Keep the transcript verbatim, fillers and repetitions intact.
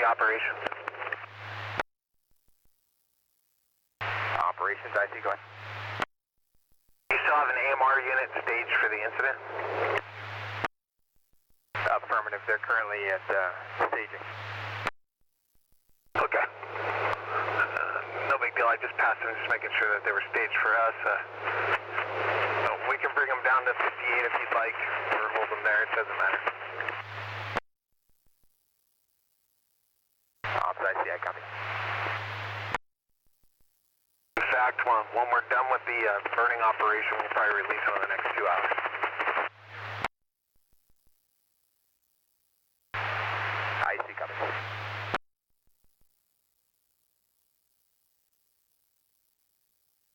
operations. Operations, I see, go ahead. You still have an A M R unit staged for the incident? Affirmative, they're currently at uh, staging. Okay. Uh, no big deal, I just passed them, just making sure that they were staged for us. Uh, so we can bring them down to fifty-eight if you'd like, or hold them there, it doesn't matter. Ops, I see, I copy. In fact, when, when we're done with the uh, burning operation, we'll probably release them in the next two hours.